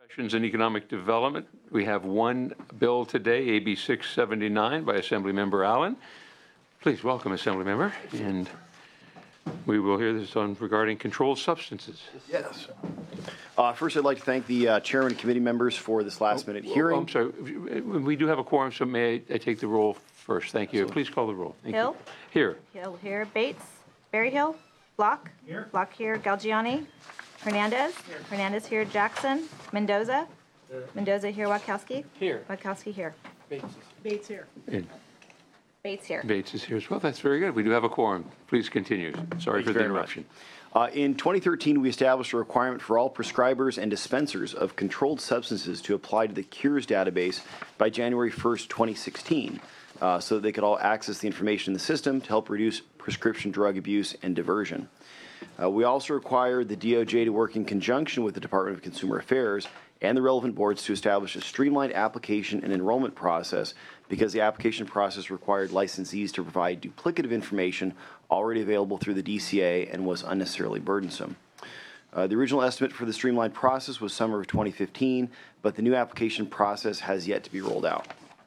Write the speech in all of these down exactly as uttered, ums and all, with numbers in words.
Elections and Economic Development. We have one bill today, A B six seventy-nine by Assemblymember Allen. Please welcome Assemblymember, and we will hear this on regarding controlled substances. Yes. Uh, first, I'd like to thank the uh, chairman and committee members for this last-minute Oh, hearing. oh, I'm sorry. We do have a quorum, so may I, I take the roll first? Thank you. Please call the roll. Thank Hill? you. Here. Hill here. Bates? Berryhill? Block? Here. Block here. Galgiani? Hernandez? Here. Hernandez here. Jackson? Mendoza? Here. Mendoza here. Watkowski? Here. Watkowski here. Bates, Bates here. And Bates here. Bates is here as well. That's very good. We do have a quorum. Please continue. Sorry for the interruption. Uh, in twenty thirteen, we established a requirement for all prescribers and dispensers of controlled substances to apply to the Cures database by January first, twenty sixteen, uh, so that they could all access the information in the system to help reduce prescription drug abuse and diversion. Uh, we also required the D O J to work in conjunction with the Department of Consumer Affairs and the relevant boards to establish a streamlined application and enrollment process, because the application process required licensees to provide duplicative information already available through the D C A and was unnecessarily burdensome. Uh, the original estimate for the streamlined process was summer of twenty fifteen, but the new application process has yet to be rolled out.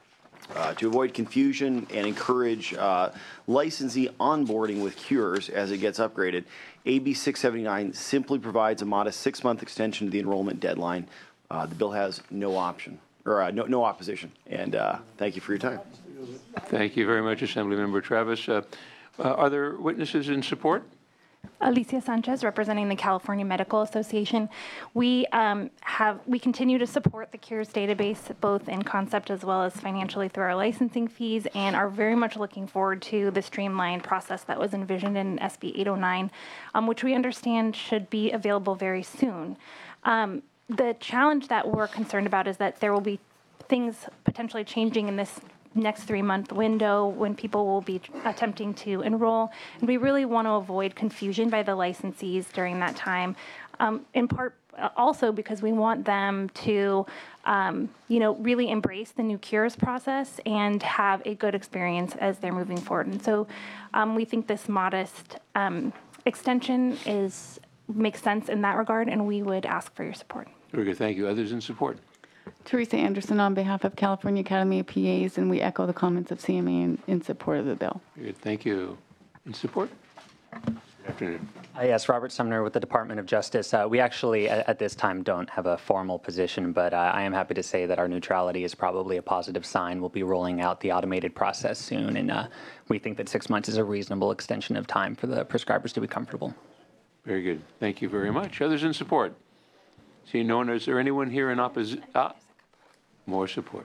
Uh, to avoid confusion and encourage uh, licensee onboarding with Cures as it gets upgraded, A B six seventy-nine simply provides a modest six-month extension to the enrollment deadline. Uh, the bill has no option, or uh, no, no opposition. And uh, thank you for your time. Thank you very much, Assemblymember Travis. Uh, uh, are there witnesses in support? Alicia Sanchez, representing the California Medical Association. We um, have we continue to support the Cures database, both in concept as well as financially through our licensing fees, and are very much looking forward to the streamlined process that was envisioned in S B eight oh nine, um, which we understand should be available very soon. Um, the challenge that we're concerned about is that there will be things potentially changing in this next three-month window when people will be attempting to enroll. And we really want to avoid confusion by the licensees during that time, um, in part uh, also because we want them to, um, you know, really embrace the new Cures process and have a good experience as they're moving forward. And so um, we think this modest um, extension is makes sense in that regard, and we would ask for your support. Very good. Thank you. Others in support? Teresa Anderson on behalf of California Academy of P As, and we echo the comments of C M A in, in support of the bill. Very good. Thank you. In support? Good afternoon. Uh, yes, Robert Sumner with the Department of Justice. Uh, we actually, at, at this time, don't have a formal position, but uh, I am happy to say that our neutrality is probably a positive sign. We'll be rolling out the automated process soon, and uh, we think that six months is a reasonable extension of time for the prescribers to be comfortable. Very good. Thank you very much. Others in support? Seeing no one, is there anyone here in opposition? Ah, more support.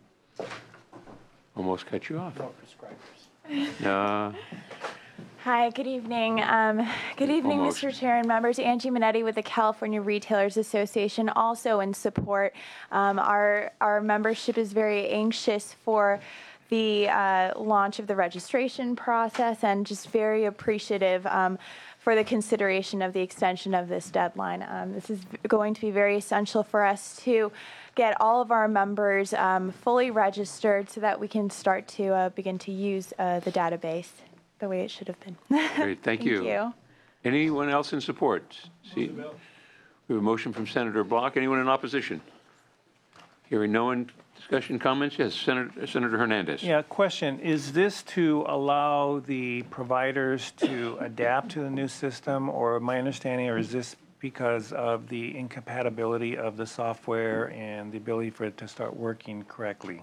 Almost cut you off. No prescribers. Uh, Hi, good evening. Um, good evening, Almost. Mister Chair and members. Angie Minetti with the California Retailers Association, also in support. Um, our, our membership is very anxious for the uh, launch of the registration process, and just very appreciative um, for the consideration of the extension of this deadline. Um, this is going to be very essential for us to get all of our members um, fully registered so that we can start to uh, begin to use uh, the database the way it should have been. Great. Thank, Thank you. you. Anyone else in support? See, we have a motion from Senator Block. Anyone in opposition? Hearing no one. Discussion, comments? Yes, Senator, Senator Hernandez. Yeah, question. Is this to allow the providers to adapt to the new system, or my understanding, or is this because of the incompatibility of the software and the ability for it to start working correctly?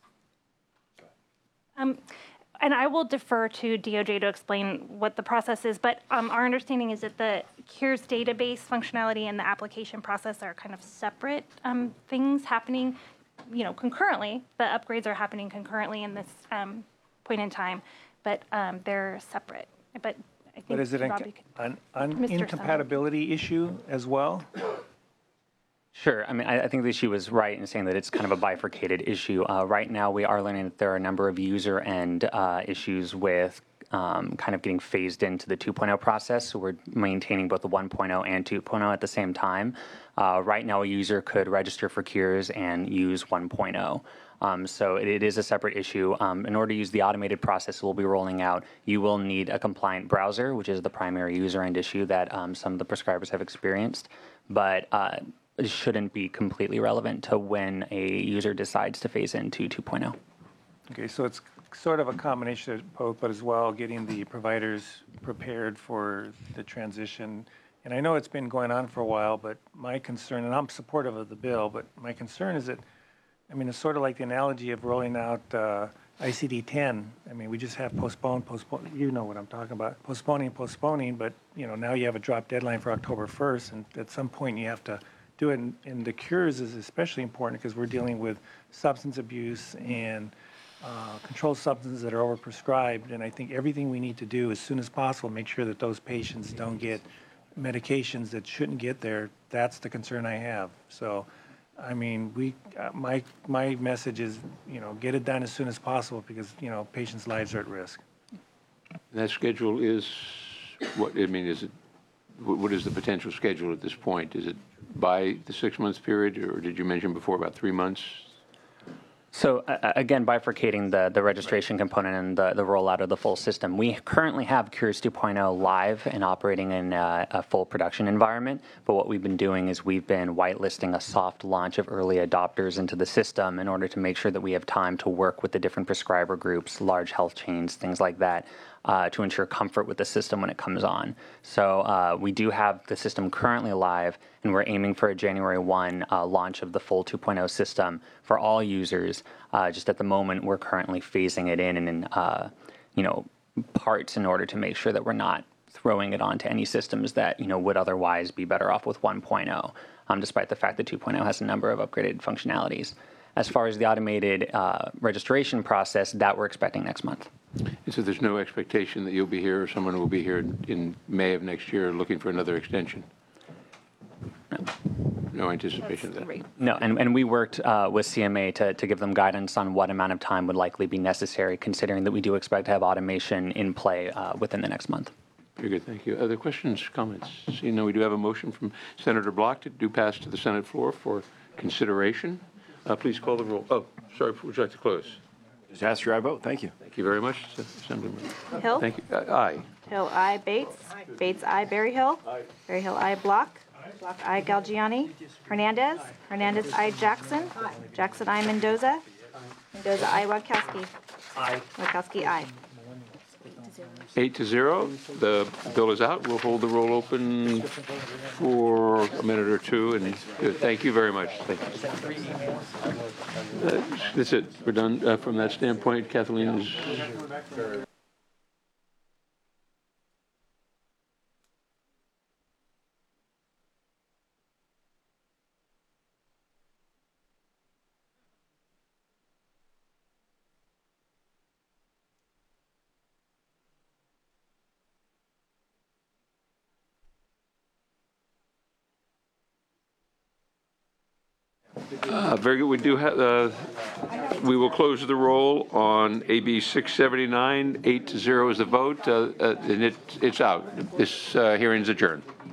Um, and I will defer to D O J to explain what the process is, but um, our understanding is that the Cures database functionality and the application process are kind of separate um, things happening, you know, concurrently. The upgrades are happening concurrently in this um, point in time, but um, they're separate. But I think But is it an, Robbie could- an, an Mister incompatibility issue as well? Sure. I mean, I, I think that she was right in saying that it's kind of a bifurcated issue. Uh, right now, we are learning that there are a number of user end uh, issues with um, kind of getting phased into the two point oh process. So we're maintaining both the one point oh and two point oh at the same time. Uh, right now, a user could register for Cures and use one point oh. Um, so it, it is a separate issue. Um, in order to use the automated process we'll be rolling out, you will need a compliant browser, which is the primary user end issue that um, some of the prescribers have experienced. But uh, shouldn't be completely relevant to when a user decides to phase into two point oh. Okay, so it's sort of a combination of both, but as well getting the providers prepared for the transition. And I know it's been going on for a while, but my concern, and I'm supportive of the bill, but my concern is that, I mean, it's sort of like the analogy of rolling out uh, I C D ten. I mean, we just have postponed, postpone, you know what I'm talking about, postponing, postponing, but, you know, now you have a drop deadline for October first, and at some point you have to do it. And, and the cures is especially important because we're dealing with substance abuse and uh, controlled substances that are overprescribed. And I think everything we need to do as soon as possible, make sure that those patients don't get medications that shouldn't get there. That's the concern I have. So, I mean, we, uh, my, my message is, you know, get it done as soon as possible because, you know, patients' lives are at risk. That schedule is, what, I mean, is it, wh- what is the potential schedule at this point? Is it by the six-month period, or did you mention before about three months? So uh, again, bifurcating the, the registration component and the, the rollout of the full system. We currently have Cures two point oh live and operating in a, a full production environment. But what we've been doing is we've been whitelisting a soft launch of early adopters into the system in order to make sure that we have time to work with the different prescriber groups, large health chains, things like that, uh, to ensure comfort with the system when it comes on. So uh, we do have the system currently live, and we're aiming for a January first uh, launch of the full two point oh system for all users. Uh, just at the moment, we're currently phasing it in and in, uh, you know, parts in order to make sure that we're not throwing it onto any systems that, you know, would otherwise be better off with one point oh, um, despite the fact that two point oh has a number of upgraded functionalities. As far as the automated uh, registration process, that we're expecting next month. And so there's no expectation that you'll be here or someone will be here in May of next year looking for another extension? No. No anticipation of that? Great. No, and, and we worked uh, with C M A to, to give them guidance on what amount of time would likely be necessary, considering that we do expect to have automation in play uh, within the next month. Very good, thank you. Other questions, comments? Seeing none, we do have a motion from Senator Block to do pass to the Senate floor for consideration. Uh, please call the roll. Oh, sorry, would you like to close? Just ask your I vote. Thank you. Thank you very much, Assemblyman. Hill? Thank you. Uh, Aye. Hill, I. Bates? Bates, I. Berryhill? Berryhill, I. Block? Block, I. Galgiani? Hernandez? Hernandez, I. Jackson? Jackson, I. Mendoza? Mendoza, I. Wadkowski? Aye. Wadkowski, I. Eight to zero, the bill is out. We'll hold the roll open for a minute or two, and uh, thank you very much. Thank you. Uh, That's it. We're done uh, from that standpoint. Kathleen is... Uh, Very good. We do have, uh, we will close the roll on A B six seventy-nine. Eight to zero is the vote, uh, uh, and it, it's out. This uh, hearing's adjourned.